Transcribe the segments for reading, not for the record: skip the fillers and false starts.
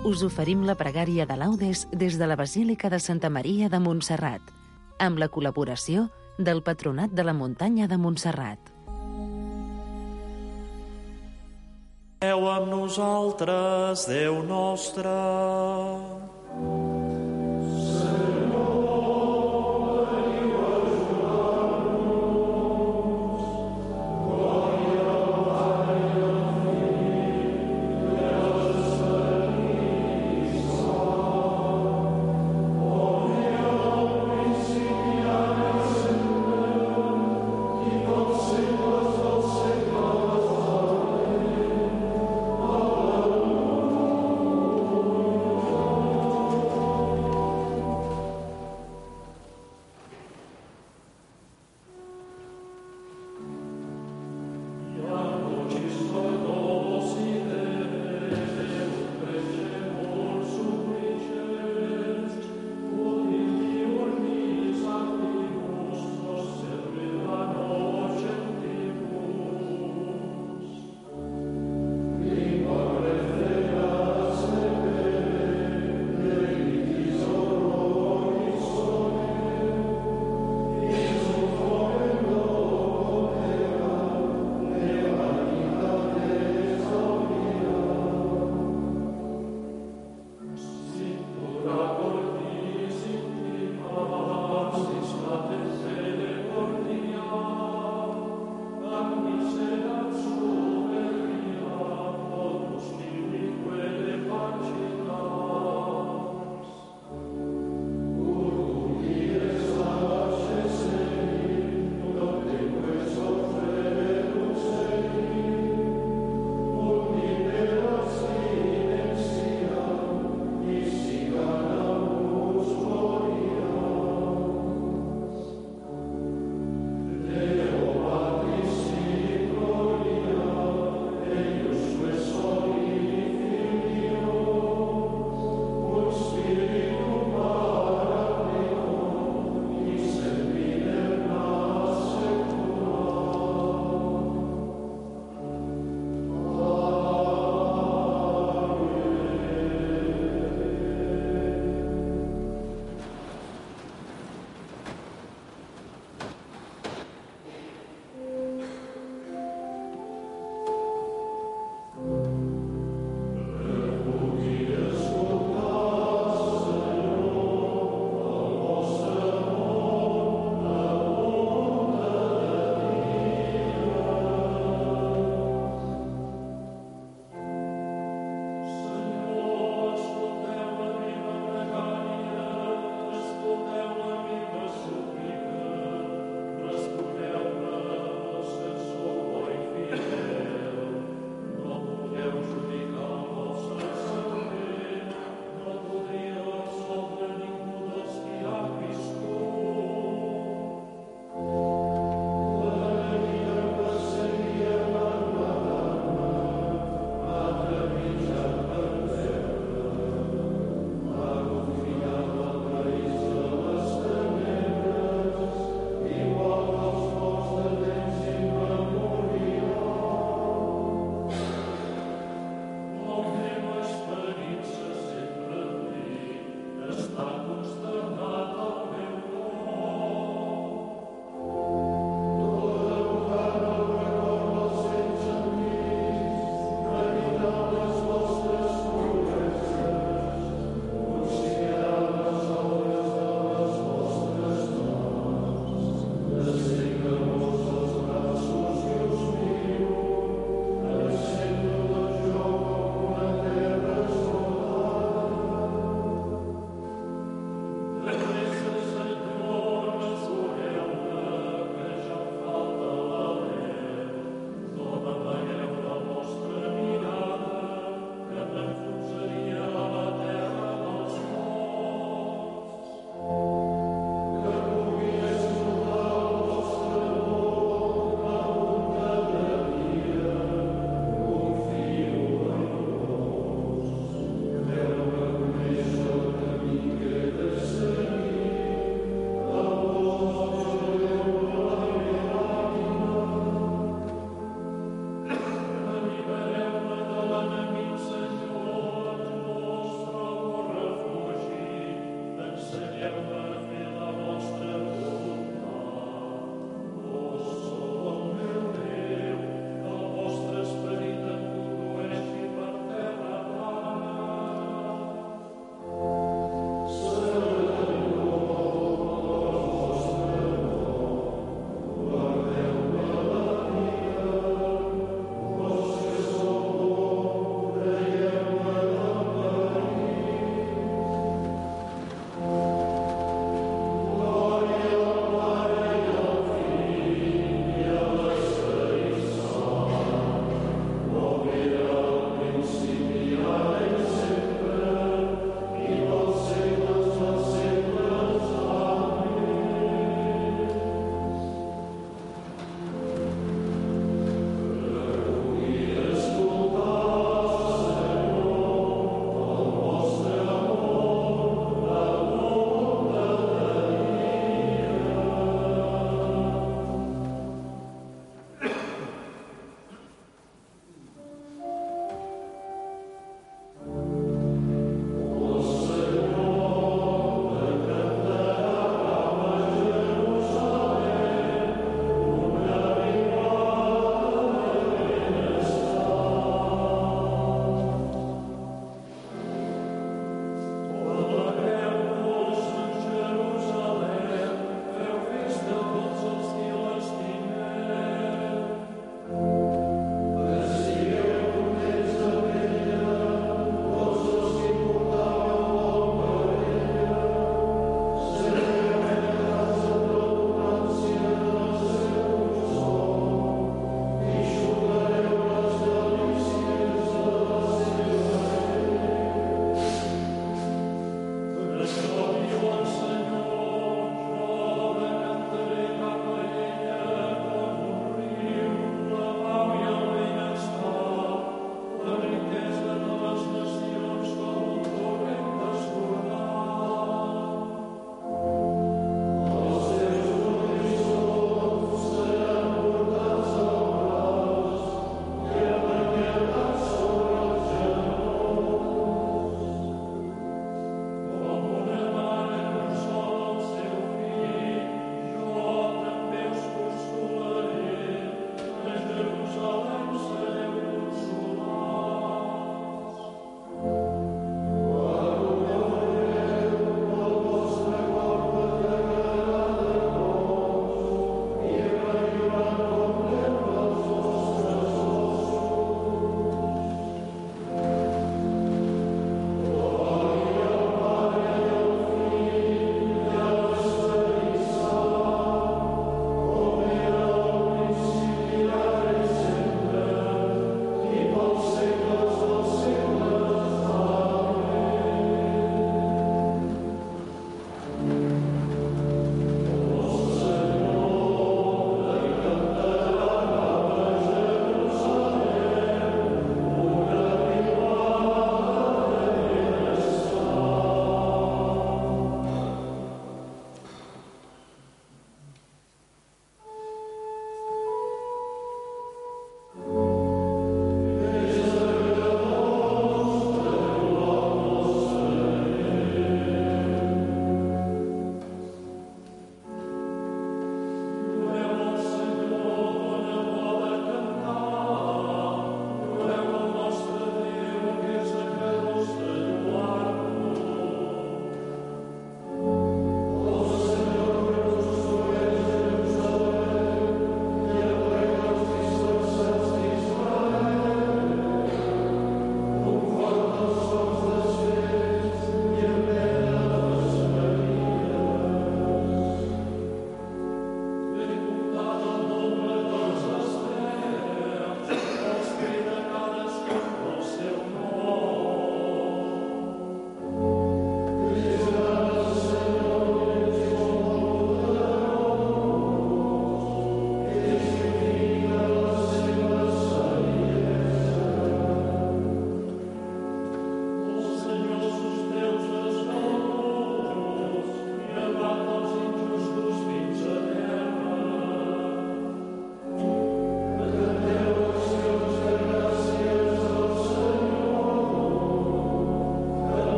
us oferim la pregària de laudes des de la Basílica de Santa Maria de Montserrat, amb la col·laboració del Patronat de la Muntanya de Montserrat. Déu amb nosaltres, Déu nostre.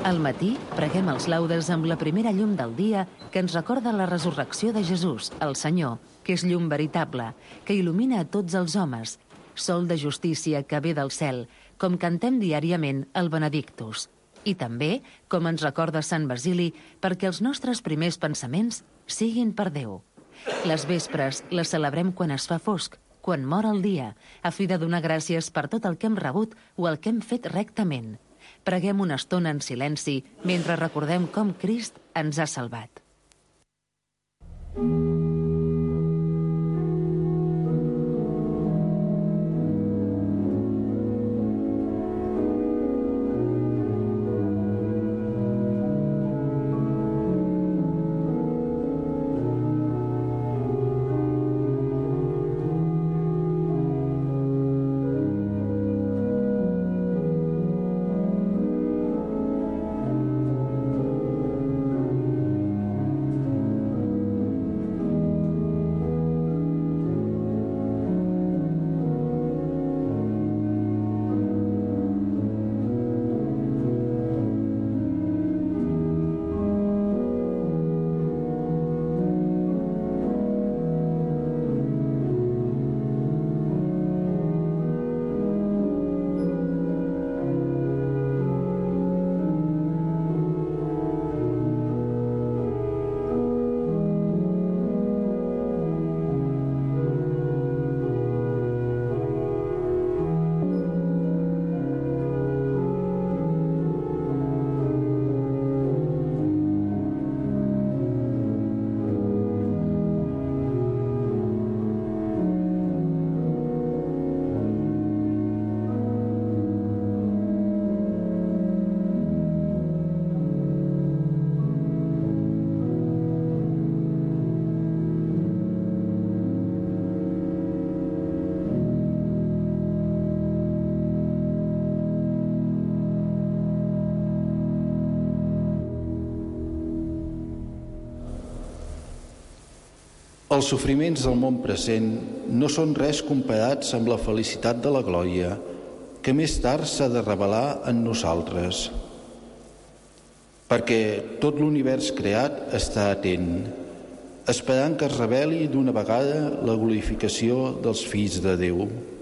Al matí, preguem els laudes amb la primera llum del dia que ens recorda la resurrecció de Jesús, el Senyor, que és llum veritable, que il·lumina a tots els homes, sol de justícia que ve del cel, com cantem diàriament el Benedictus. I també, com ens recorda Sant Basili, perquè els nostres primers pensaments siguin per Déu. Les vespres les celebrem quan es fa fosc, quan mor el dia, a fi de donar gràcies per tot el que hem rebut o el que hem fet rectament. Preguem una estona en silenci mentre recordem com Crist ens ha salvat. Els sofriments del món present no són res comparats amb la felicitat de la glòria que més tard s'ha de revelar en nosaltres. Perquè tot l'univers creat està atent, esperant que es reveli d'una vegada la glorificació dels fills de Déu.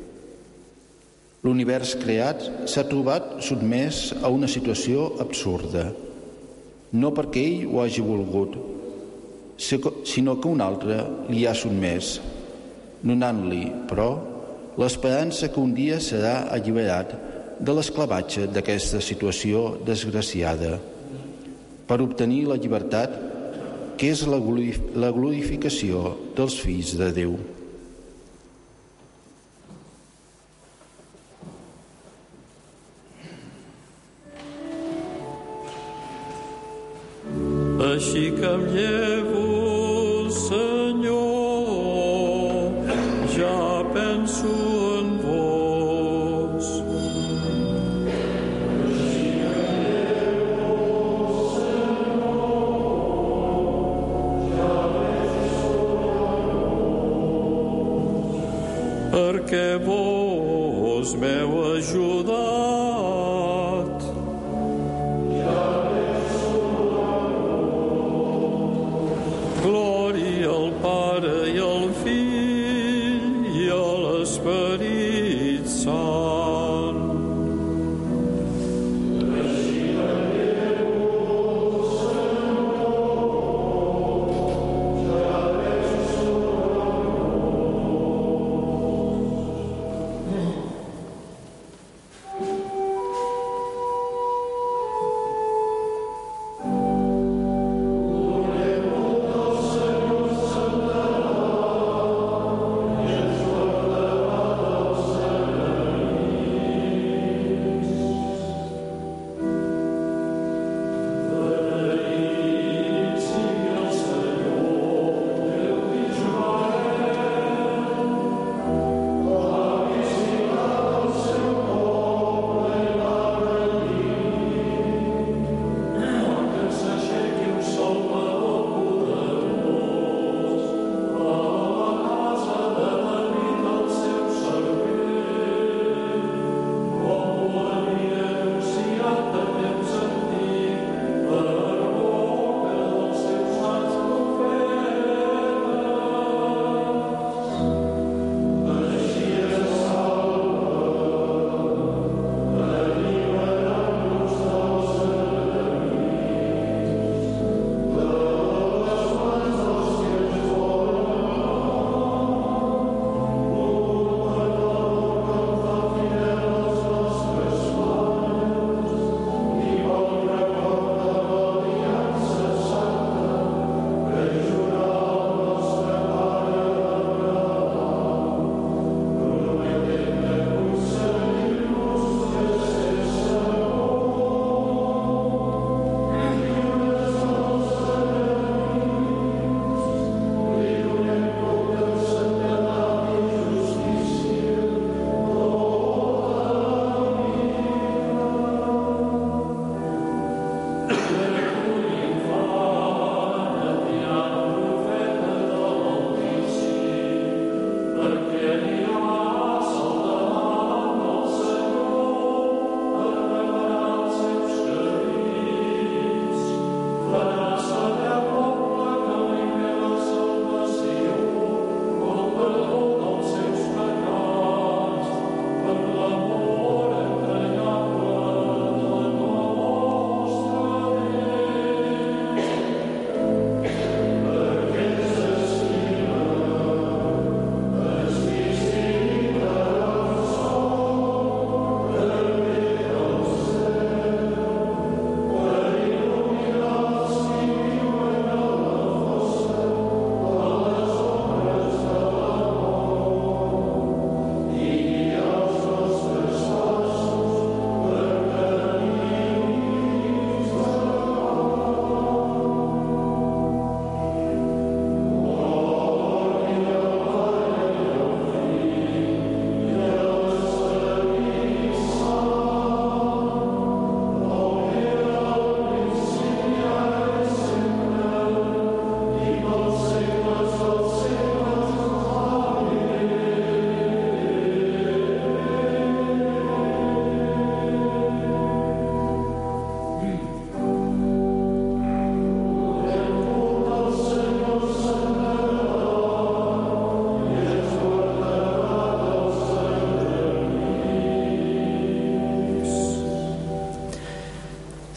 L'univers creat s'ha trobat sotmès a una situació absurda, no perquè ell ho hagi volgut, sinó que un altre li ha sotmès, donant-li, però, l'esperança que un dia serà alliberat de l'esclavatge d'aquesta situació desgraciada, per obtenir la llibertat que és la glorificació dels fills de Déu. Així que em llevo, Senyor, ja penso en vos. Així que em llevo, Senyor, ja penso en vos. Perquè vos m'heu ajudat.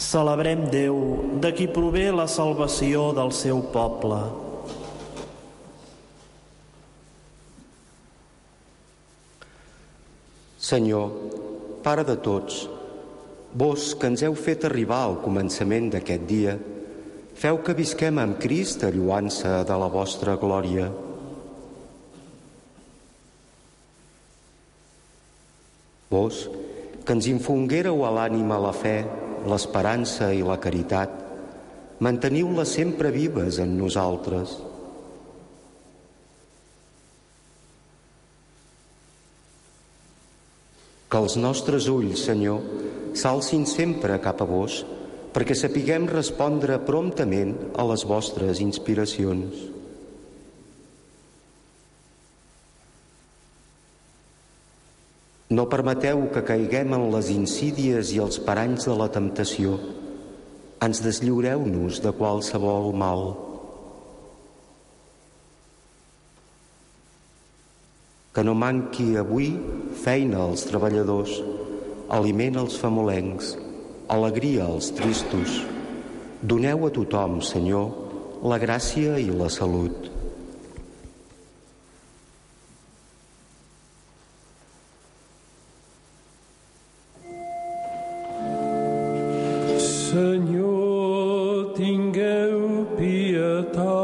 Celebrem Déu, de qui prové la salvació del seu poble. Senyor, Pare de tots, vos que ens heu fet arribar al començament d'aquest dia, feu que visquem amb Crist a lluança de la vostra glòria. Vos, que ens infonguéreu a l'ànima la fe, l'esperança i la caritat, manteniu-les sempre vives en nosaltres. Que els nostres ulls, Senyor, s'alcin sempre cap a vos, perquè sapiguem respondre promptament a les vostres inspiracions. No permeteu que caiguem en les insídies i els paranys de la temptació. Ens deslliureu-nos de qualsevol mal. Que no manqui avui feina als treballadors, aliment als famolencs, alegria als tristos. Doneu a tothom, Senyor, la gràcia i la salut. Senyor, tingueu pietat.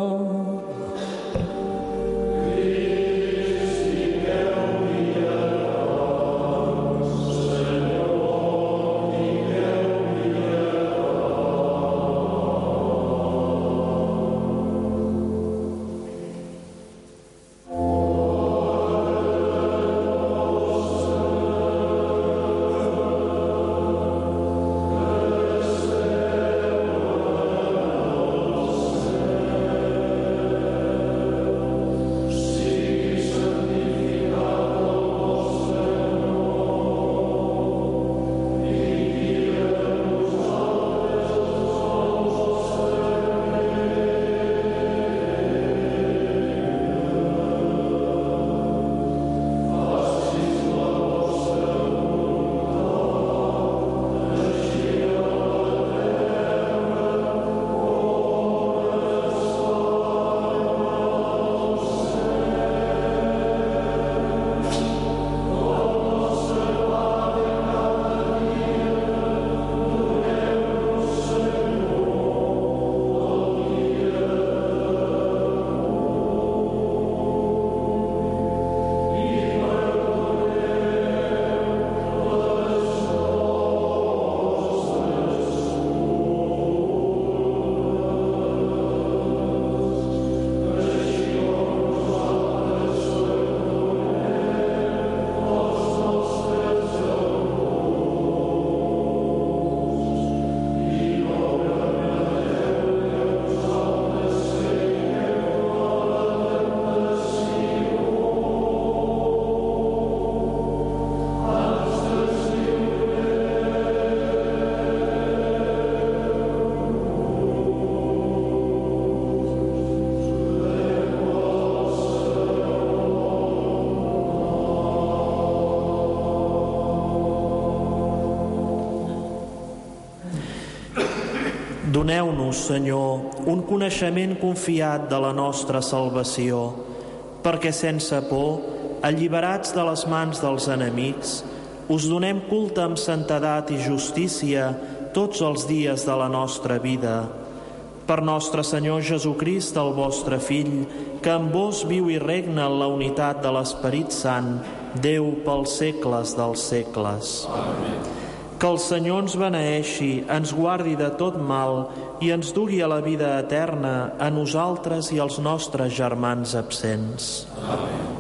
Doneu-nos, Senyor, un coneixement confiat de la nostra salvació, perquè sense por, alliberats de les mans dels enemics, us donem culte amb santedat i justícia tots els dies de la nostra vida. Per nostre Senyor Jesucrist, el vostre Fill, que amb vos viu i regna en la unitat de l'Esperit Sant, Déu pels segles dels segles. Amén. Que el Senyor ens beneeixi, ens guardi de tot mal i ens dugui a la vida eterna, a nosaltres i als nostres germans absents. Amén.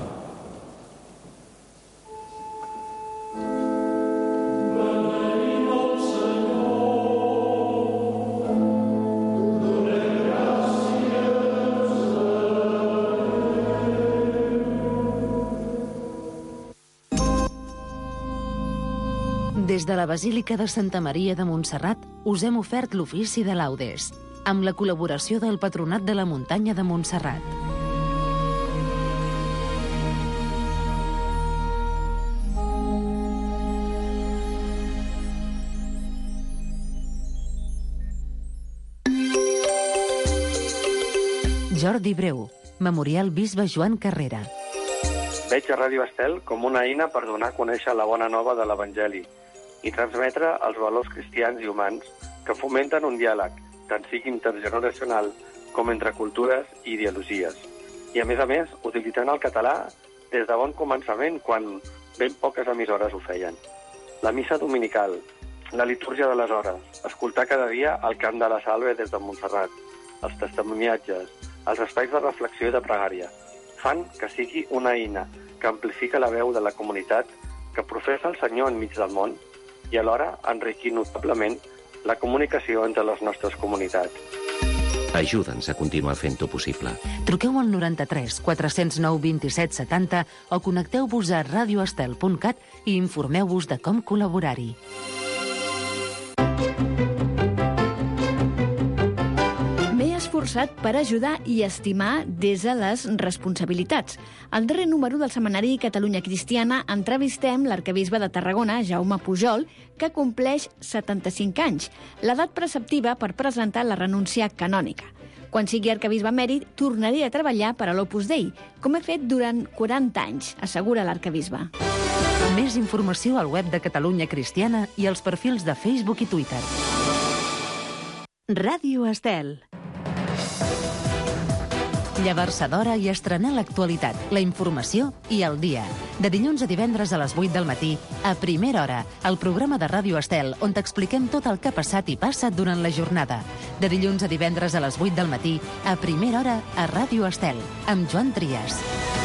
Des de la Basílica de Santa Maria de Montserrat us hem ofert l'ofici de laudes, amb la col·laboració del Patronat de la Muntanya de Montserrat. Jordi Breu, Memorial Bisbe Joan Carrera. Veig a Ràdio Estel com una eina per donar a conèixer la bona nova de l'Evangeli i transmetre els valors cristians i humans que fomenten un diàleg, tant sigui intergeneracional com entre cultures i ideologies. I, a més, utilitzant el català des de bon començament, quan ben poques emissores ho feien. La missa dominical, la litúrgia de les hores, escoltar cada dia el cant de la Salve des de Montserrat, els testimoniatges, els espais de reflexió i de pregària, fan que sigui una eina que amplifica la veu de la comunitat que professa el Senyor enmig del món i alhora enriquir notablement la comunicació entre les nostres comunitats. Ajuda'ns a continuar fent-ho possible. Truqueu al 93 409 27 70 o connecteu-vos a radioestel.cat i informeu-vos de com col·laborar-hi. Esforçat per ajudar i estimar des de les responsabilitats. Al darrer número del setmanari Catalunya Cristiana entrevistem l'arquebisbe de Tarragona, Jaume Pujol, que compleix 75 anys, l'edat preceptiva per presentar la renúncia canònica. Quan sigui arquebisbe emèrit, tornaré a treballar per a l'Opus Dei, com he fet durant 40 anys, assegura l'arquebisbe. Més informació al web de Catalunya Cristiana i als perfils de Facebook i Twitter. Ràdio Estel. Llevar-se d'hora i estrenar l'actualitat, la informació i el dia. De dilluns a divendres a les 8 del matí, a Primera Hora, el programa de Ràdio Estel, on t'expliquem tot el que ha passat i passa durant la jornada. De dilluns a divendres a les 8 del matí, a Primera Hora, a Ràdio Estel, amb Joan Trias.